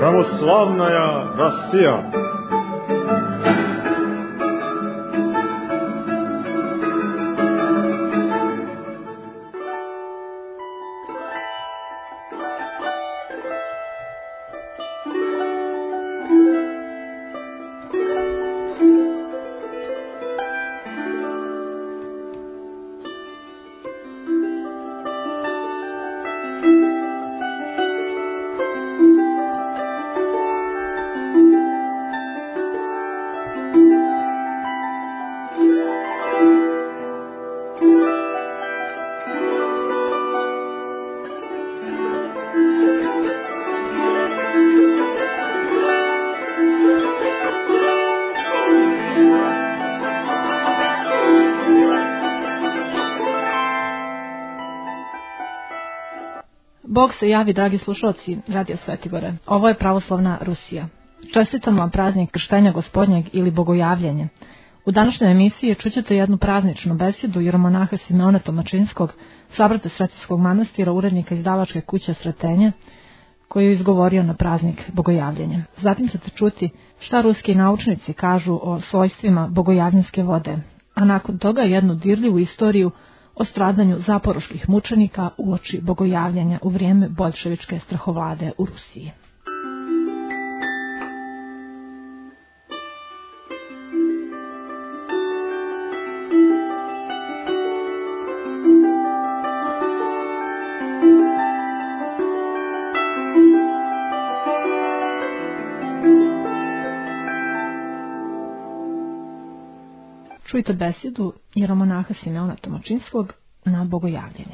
Православная Россия. Bog se javi, dragi slušalci Radio Svetogore. Ovo je Pravoslavna Rusija. Čestitam vam praznik Krštenja Gospodnjeg ili Bogojavljenje. U današnjoj emisiji čućete jednu prazničnu besedu jeromonaha Simeona Tomačinskog, sabrata Sretenskog manastira, urednika izdavačke kuće Sretenje, koji je izgovorio na praznik Bogojavljenje. Zatim ćete čuti šta ruski naučnici kažu o svojstvima bogojavljenske vode, a nakon toga jednu dirljivu istoriju o stradanju zaporoških mučenika uoči bogojavljanja u vrijeme boljševičke strahovlade u Rusiji. Čujte besedu jeromonaha Simeona Tomačinskog na Bogojavljenje.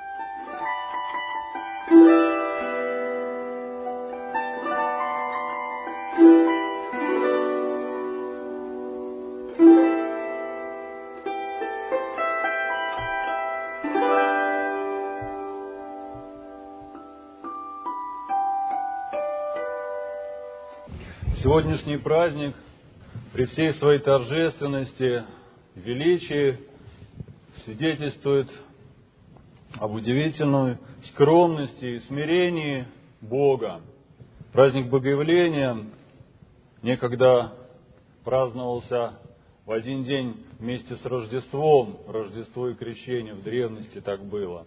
Сегодняшний праздник при всей своей торжественности, величии свидетельствует об удивительной скромности и смирении Бога. Праздник Богоявления некогда праздновался в один день вместе с Рождеством. Рождество и крещение в древности так было.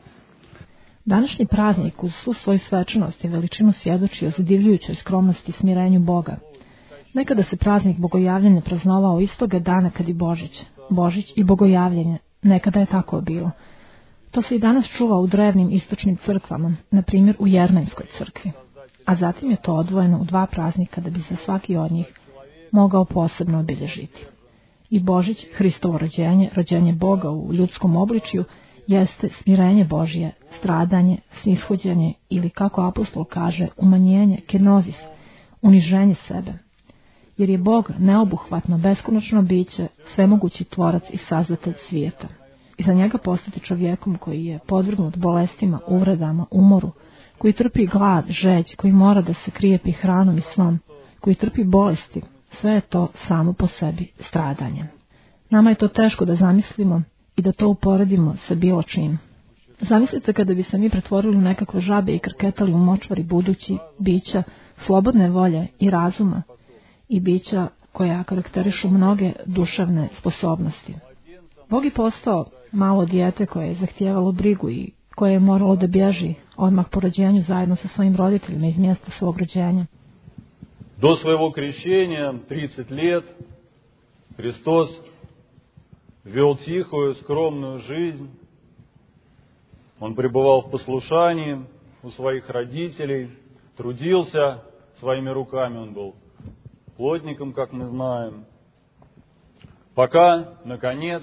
Današnji praznik uz svu svoju svečanost i veličinu svjedoči o zadivljujućoj skromnosti i smirenju Boga. Nekada se praznik Bogojavljenja praznovao istoga dana kad i Božić i Bogojavljenje, nekada je tako bilo. To se i danas čuva u drevnim istočnim crkvama, na primjer u Jernajskoj crkvi. A zatim je to odvojeno u dva praznika da bi se svaki od njih mogao posebno obilježiti. I Božić, Hristovo rođenje, rođenje Boga u ljudskom obličju, jeste smirenje Božje, stradanje, snishođenje ili, kako apostol kaže, umanjenje, kenozis, uniženje sebe. Jer je Bog neobuhvatno, beskonačno biće, svemogući tvorac i sazdatelj svijeta. I za njega postati čovjekom koji je podvrgnut bolestima, uvredama, umoru, koji trpi glad, žeđ, koji mora da se krijepi hranom i snom, koji trpi bolesti, sve je to samo po sebi stradanje. Nama je to teško da zamislimo i da to uporedimo sa bilo čim. Zamislite kada bi se mi pretvorili u nekakve žabe i krketali u močvari budući bića slobodne volje i razuma i bića koja karakterišu mnoge duševne sposobnosti. Bog je postao malo dijete koje je zahtijevalo brigu i koje je moralo da bježi odmah po rođenju zajedno sa svojim roditeljima iz mjesta svog rođenja. До своего крещения 30 лет Христос вел тихую, скромную жизнь. Он пребывал в послушании у своих родителей, трудился своими руками, он был плотником, как мы знаем, пока, наконец,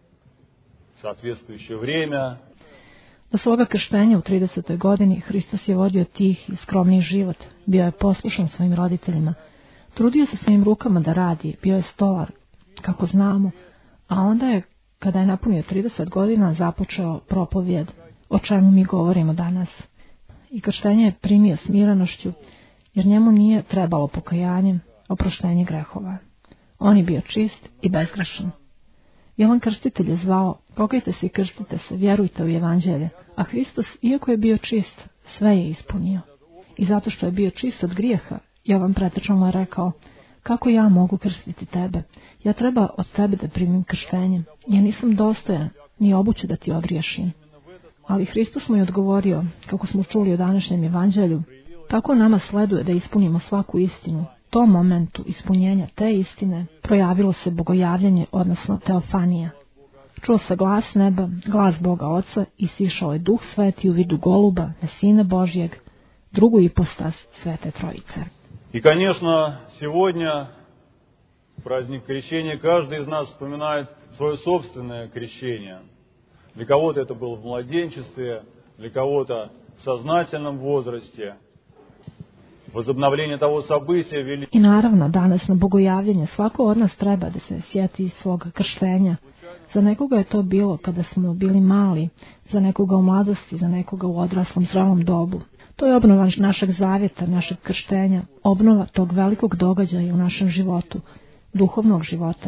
в соответствующее время... Do svoga krštenja u 30. godini Hristos je vodio tih i skromni život, bio je poslušan svojim roditeljima, trudio se svojim rukama da radi, bio je stolar, kako znamo, a onda je, kada je napunio 30 godina, započeo propovijed, o čemu mi govorimo danas. I krštenje je primio smirenošću, jer njemu nije trebalo pokajanje, oproštenje grehova. On je bio čist i bezgrešan. Jovan Krstitelj je zvao: pokajte se i krstite se, vjerujte u evanđelje, a Hristos, iako je bio čist, sve je ispunio. I zato što je bio čist od grijeha, Jovan pretečan mu je rekao: kako ja mogu krstiti tebe? Ja treba od tebe da primim krštenje. Ja nisam dostojan, ni obuće da ti ogriješim. Ali Hristos mu je odgovorio, kako smo čuli u današnjem evanđelju, tako nama sleduje da ispunimo svaku istinu. U tom momentu ispunjenja te istine projavilo se bogojavljanje, odnosno teofanija. Čuo se glas neba, glas Boga Oca i sišao je Duh Sveti u vidu goluba na Sina Božjeg, drugu ipostaz Svete Trojice. И, конечно, сегодня, праздник крещения, каждый из нас вспоминает свое собственное крещение. Для кого-то это было в младенчестве, для кого-то в сознательном возрасте. Возобновление того события великого. I naravno, danas na bogojavljanje svako od nas treba da se sjeti svog krštenja. Za nekoga je to bilo kada smo bili mali, za nekoga u mladosti, za nekoga u odraslom zrelom dobu. To je obnova našeg zavjeta, našeg krštenja, obnova tog velikog događaja u našem životu, duhovnog života.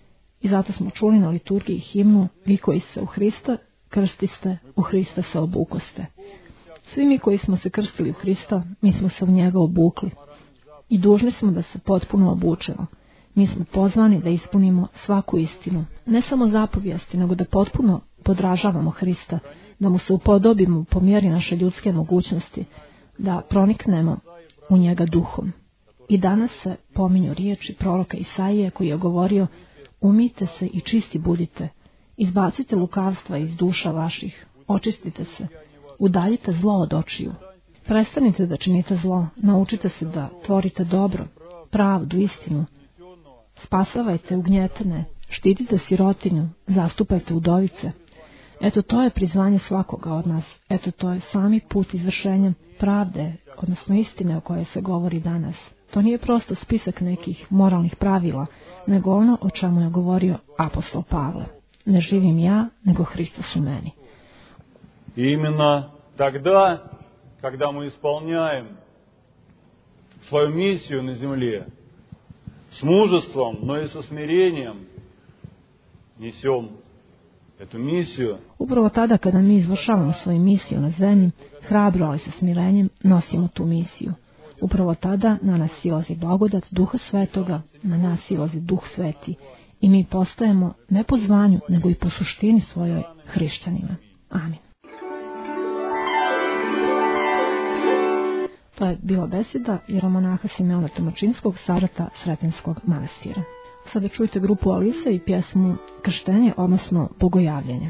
I zato smo čuli na liturgiji himnu: vi koji se u Hrista krstiste, u Hrista se obukoste. Svi mi koji smo se krstili u Hrista, mi smo se u njega obukli. I dužni smo da se potpuno obučemo. Mi smo pozvani da ispunimo svaku istinu, ne samo zapovijesti, nego da potpuno podražavamo Hrista, da mu se upodobimo po mjeri naše ljudske mogućnosti, da proniknemo u njega duhom. I danas se pominju riječi proroka Isaije koji je govorio: umijte se i čisti budite, izbacite lukavstva iz duša vaših, očistite se, udaljite zlo od očiju. Prestanite da činite zlo, naučite se da tvorite dobro, pravdu, istinu. Spasavajte ugnjetene, štitite sirotinju, zastupajte udovice. Eto, to je prizvanje svakoga od nas. Eto, to je sami put izvršenja pravde, odnosno istine o kojoj se govori danas. To nije prosto spisak nekih moralnih pravila, nego ono o čemu je govorio apostol Pavle. Ne živim ja, nego Hristos u meni. И именно тогда, когда мы исполняем свою миссию на земле, с мужеством, но и со смирением несем эту миссию. Upravo tada kada mi izvršavamo svoju misiju na zemlji, hrabro, ali sa smirenjem, nosimo tu misiju. Upravo tada na nas silazi blagodat Duha Svetoga, na nas silazi Duh Sveti i mi postajemo ne po zvanju, nego i po suštini svojoj hrišćanima. Amin. To je bila beseda jeromonaha Simeona Tumačinskog sa Sarata Sretenskog manastira. Sada čujte grupu Alisa i pjesmu Krštenje, odnosno Bogojavljenje.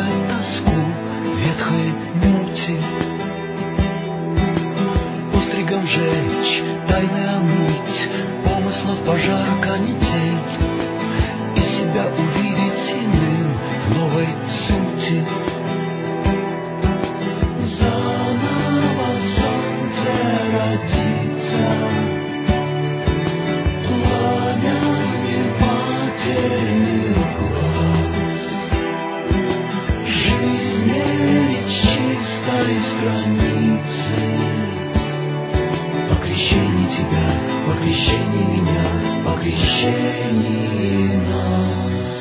утешать тоску ветхой мути, постригом жечь, тайны омыть, помыслов пожар, канитель, и себя увидеть иным в новой сути. Заново в солнце родиться, пламя непотерянных глаз, жизнь мерить чистой страницы. По крещении тебя, по крещении меня, по крещении нас.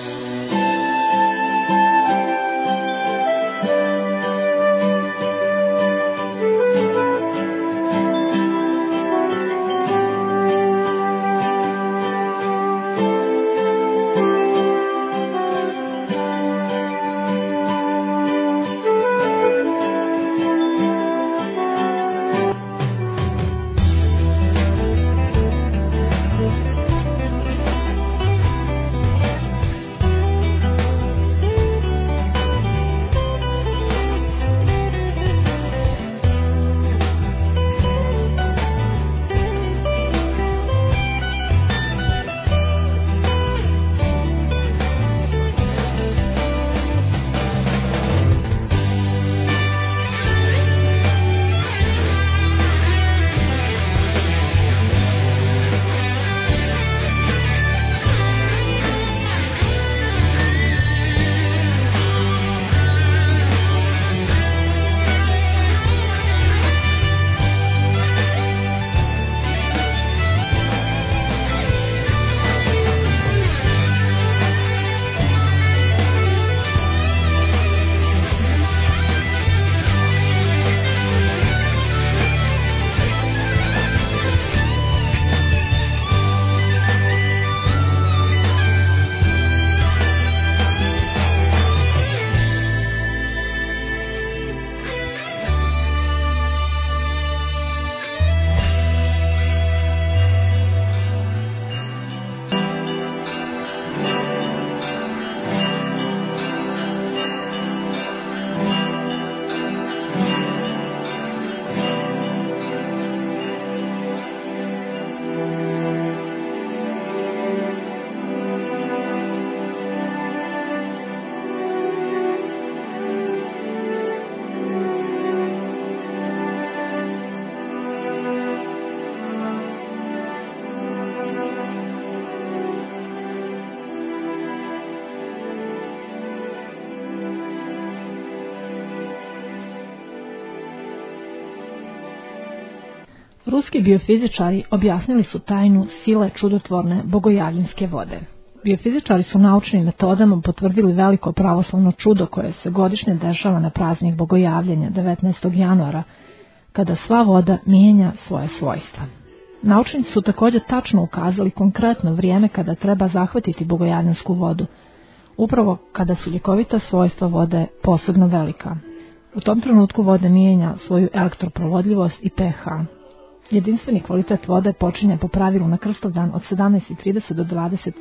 Ruski biofizičari objasnili su tajnu sile čudotvorne bogojavljanske vode. Biofizičari su naučnim metodama potvrdili veliko pravoslavno čudo koje se godišnje dešava na praznik bogojavljanja 19. januara, kada sva voda mijenja svoje svojstva. Naučnici su također tačno ukazali konkretno vrijeme kada treba zahvatiti bogojavljansku vodu, upravo kada su ljekovita svojstva vode posebno velika. U tom trenutku voda mijenja svoju elektroprovodljivost i pH. Jedinstveni kvalitet vode počinje po pravilu na Krstovdan od 17:30 do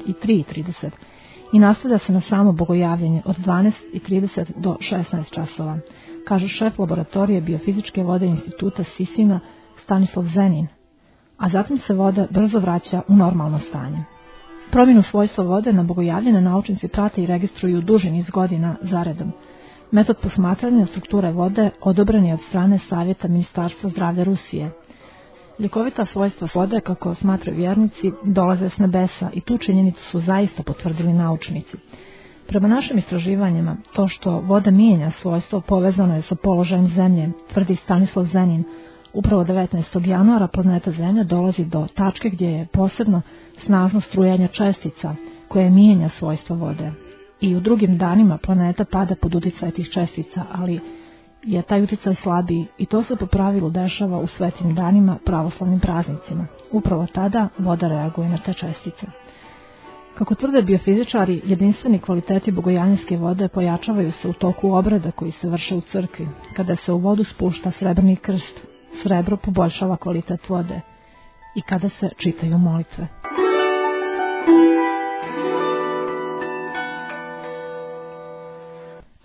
23:30 i nastavlja se na samo bogojavljanje od 12:30 do 16 časova, kaže šef laboratorije biofizičke vode instituta Sisina Stanislav Zenin, a zatim se voda brzo vraća u normalno stanje. Promjenu svojstva vode na bogojavljene naučnici prate i registruju duži niz godina zaredom. Metod posmatranja strukture vode odobren je od strane Savjeta Ministarstva zdravlja Rusije. Ljekovita svojstva vode, kako smatraju vjernici, dolaze s nebesa i tu činjenicu su zaista potvrdili naučnici. Prema našim istraživanjima, to što voda mijenja svojstvo povezano je sa položajem Zemlje, tvrdi Stanislav Zenin. Upravo 19. januara planeta Zemlja dolazi do tačke gdje je posebno snažno strujanje čestica koje mijenja svojstvo vode. I u drugim danima planeta pada pod utjecaj tih čestica, ali je taj utjecaj slabiji i to se po pravilu dešava u svetim danima, pravoslavnim praznicima. Upravo tada voda reaguje na te čestice. Kako tvrde biofizičari, jedinstveni kvaliteti bogojavljanske vode pojačavaju se u toku obreda koji se vrše u crkvi. Kada se u vodu spušta srebrni krst, srebro poboljšava kvalitet vode i kada se čitaju molitve.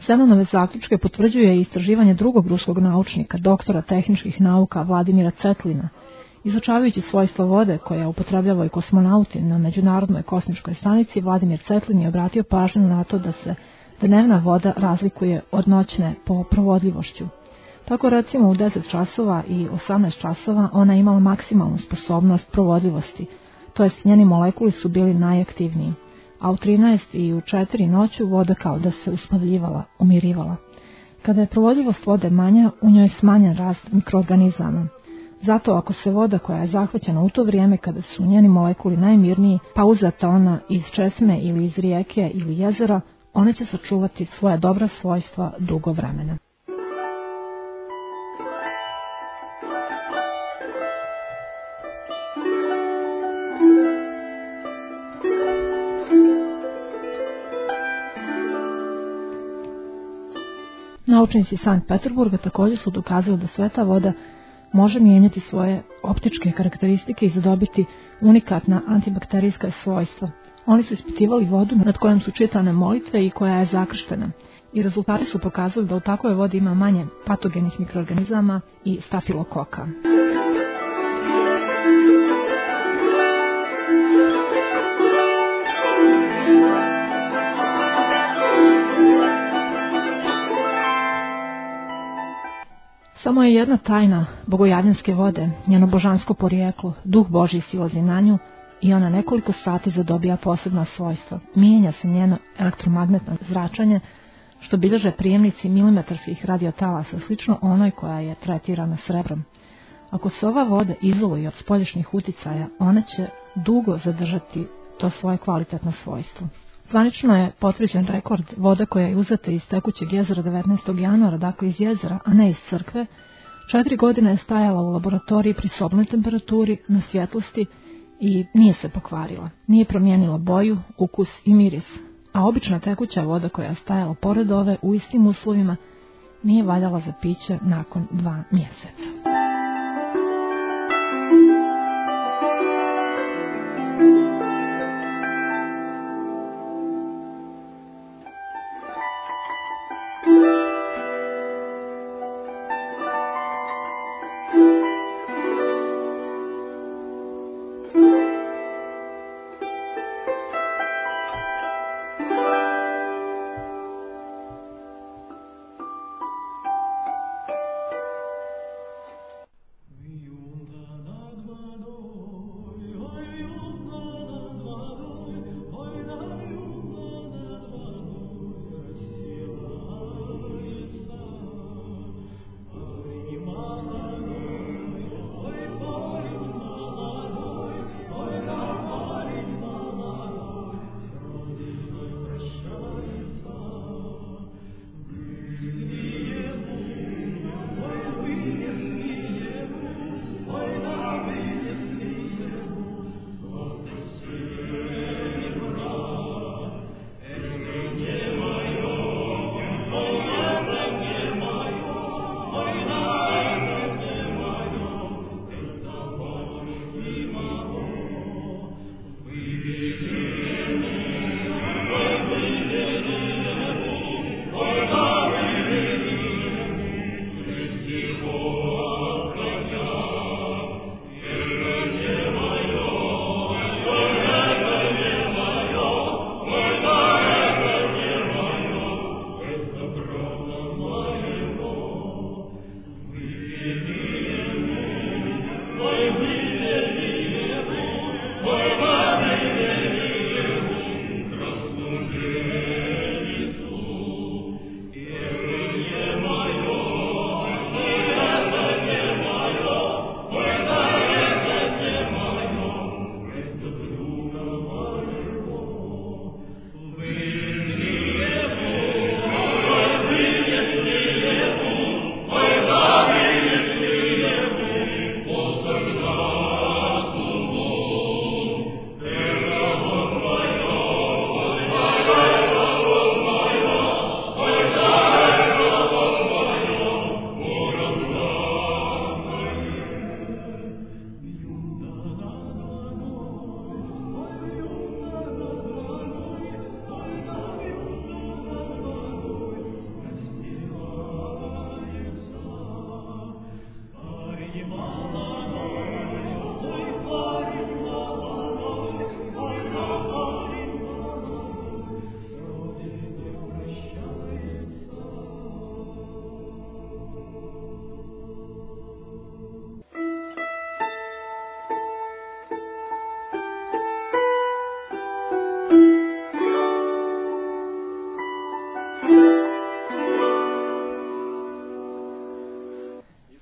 Zenonove zaključke potvrđuje i istraživanje drugog ruskog naučnika, doktora tehničkih nauka Vladimira Cetlina. Izučavajući svojstva vode koja upotrebljavaju kosmonauti na Međunarodnoj kosmičkoj stanici, Vladimir Cetlin je obratio pažnju na to da se dnevna voda razlikuje od noćne po provodljivošću. Tako recimo u 10 časova i 18 časova ona je imala maksimalnu sposobnost provodljivosti, to jest njeni molekuli su bili najaktivniji, a u 13 i u 4 noću voda kao da se uspavljivala, umirivala. Kada je provodljivost vode manja, u njoj je smanjen rast mikroorganizama. Zato ako se voda koja je zahvaćena u to vrijeme kada su njeni molekuli najmirniji, pa uzeta ona iz česme ili iz rijeke ili jezera, ona će sačuvati svoja dobra svojstva dugo vremena. Naučnici Sankt Peterburga također su dokazali da sveta voda može mijenjati svoje optičke karakteristike i zadobiti unikatna antibakterijska svojstva. Oni su ispitivali vodu nad kojom su čitane molitve i koja je zakrštena. I rezultati su pokazali da u takvoj vodi ima manje patogenih mikroorganizama i stafilokoka. Samo je jedna tajna bogojavljanske vode, njeno božansko porijeklo, duh Božji silazi na nju i ona nekoliko sati zadobija posebna svojstva. Mijenja se njeno elektromagnetno zračenje, što bilježe prijemnici milimetarskih radiotalasa, slično onoj koja je tretirana srebrom. Ako se ova voda izoluje od spoljašnjih uticaja, ona će dugo zadržati to svoje kvalitetno svojstvo. Zvanično je potvrđen rekord voda koja je uzeta iz tekućeg jezera 19. januara, dakle iz jezera, a ne iz crkve. 4 godine je stajala u laboratoriji pri sobnoj temperaturi, na svjetlosti i nije se pokvarila. Nije promijenila boju, ukus i miris. A obična tekuća voda koja je stajala pored ove u istim uslovima nije valjala za piće nakon 2 mjeseca.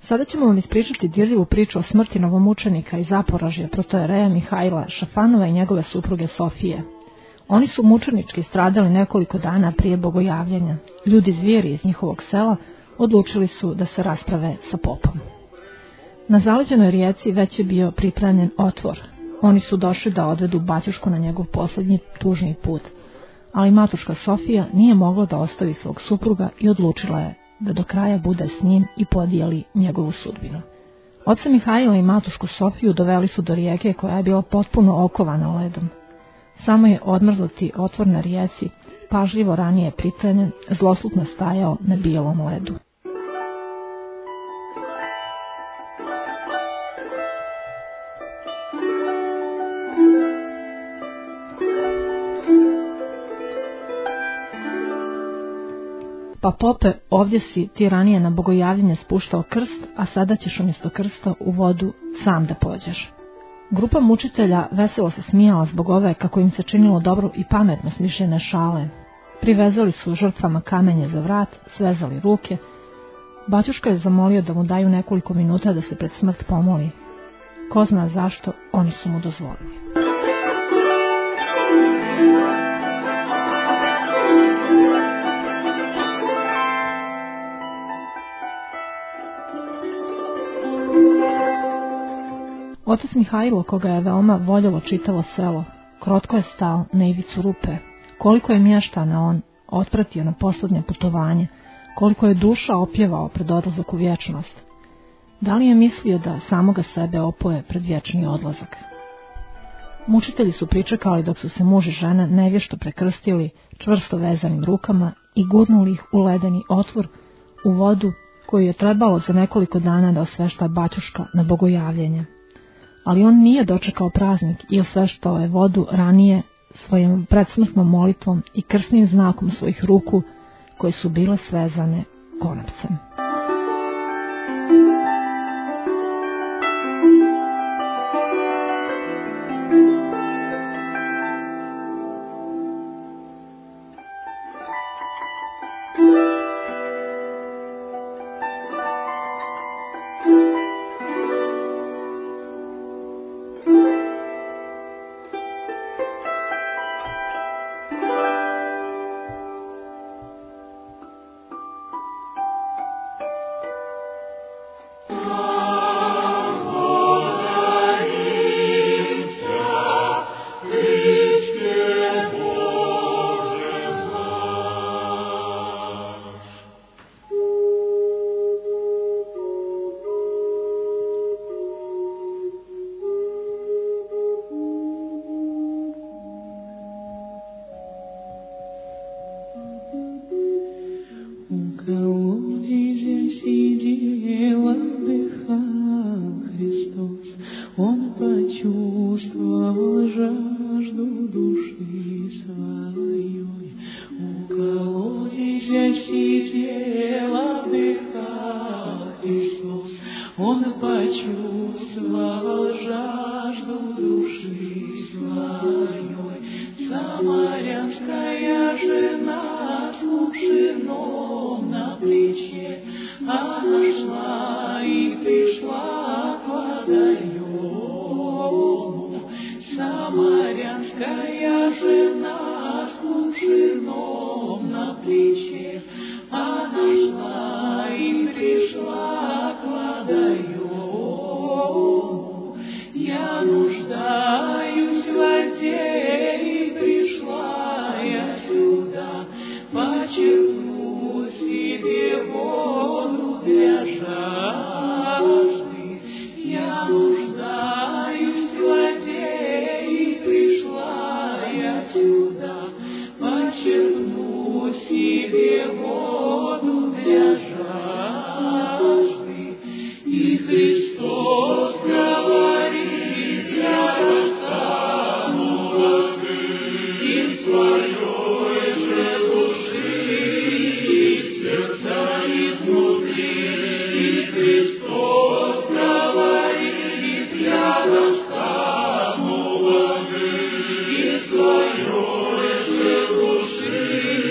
Sada ćemo vam ispričati dirljivu priču o smrti novomučenika i Zaporožja protojereja Mihajla Šafanova i njegove supruge Sofije. Oni su mučenički stradali nekoliko dana prije bogojavljenja. Ljudi zvijeri iz njihovog sela odlučili su da se rasprave sa popom. Na zaleđenoj rijeci već je bio pripremljen otvor. Oni su došli da odvedu baćušku na njegov posljednji tužni put, ali matuška Sofija nije mogla da ostavi svog supruga i odlučila je da do kraja bude s njim i podijeli njegovu sudbinu. Oca Mihajla i matušku Sofiju doveli su do rijeke koja je bila potpuno okovana ledom. Samo je odmrznuti otvor na rijeci, pažljivo ranije pripremljen, zloslutno stajao na bijelom ledu. Pa pope, ovdje si ti ranije na bogojavljenje spuštao krst, a sada ćeš umjesto krsta u vodu sam da pođeš. Grupa mučitelja veselo se smijala zbog ove, kako im se činilo dobro i pametno smišljene šale. Privezali su žrtvama kamenje za vrat, svezali ruke. Baćuška je zamolio da mu daju nekoliko minuta da se pred smrt pomoli. Ko zna zašto, oni su mu dozvolili. Otac Mihajlo, koga je veoma voljelo čitavo selo, krotko je stao na ivicu rupe. Koliko je mještana on otpratio na posljednje putovanje, koliko je duša opjevao pred odlazak u vječnost. Da li je mislio da samoga sebe opoje pred vječni odlazak? Mučitelji su pričekali dok su se muž i žena nevješto prekrstili čvrsto vezanim rukama i gurnuli ih u ledeni otvor, u vodu koju je trebalo za nekoliko dana da osvešta baćuška na bogojavljenje. Ali on nije dočekao praznik i osveštao je vodu ranije svojom predsmrtnom molitvom i krsnim znakom svojih ruku koje su bile svezane konopcem.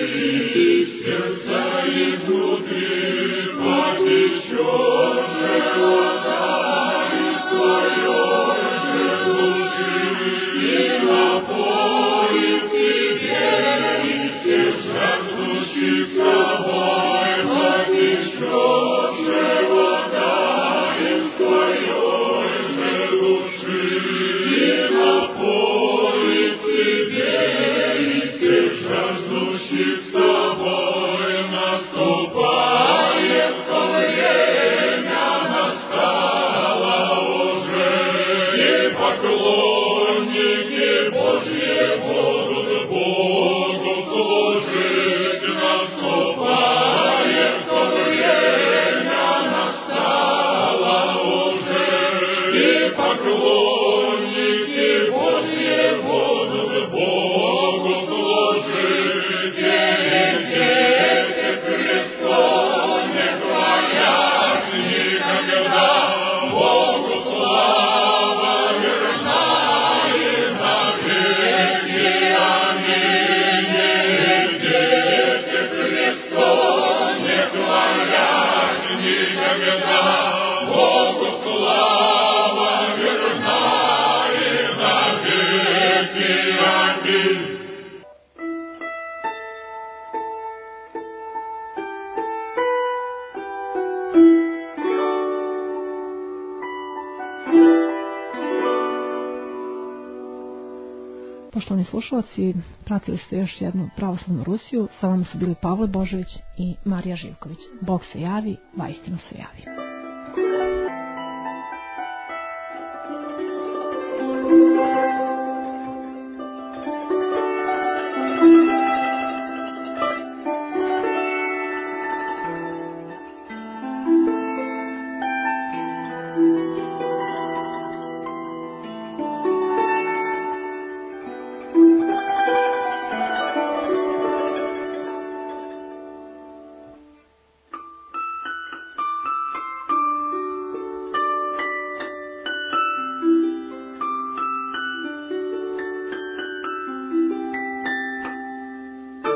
Сердца изнутри потечет же Poštovani slušalci, pratili ste još jednu pravoslavnu Rusiju. Sa vama su bili Pavle Božović i Marija Živković. Bog se javi, vaistinu se javi.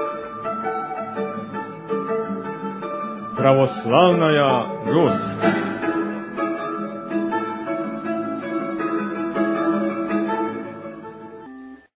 Православная Русь.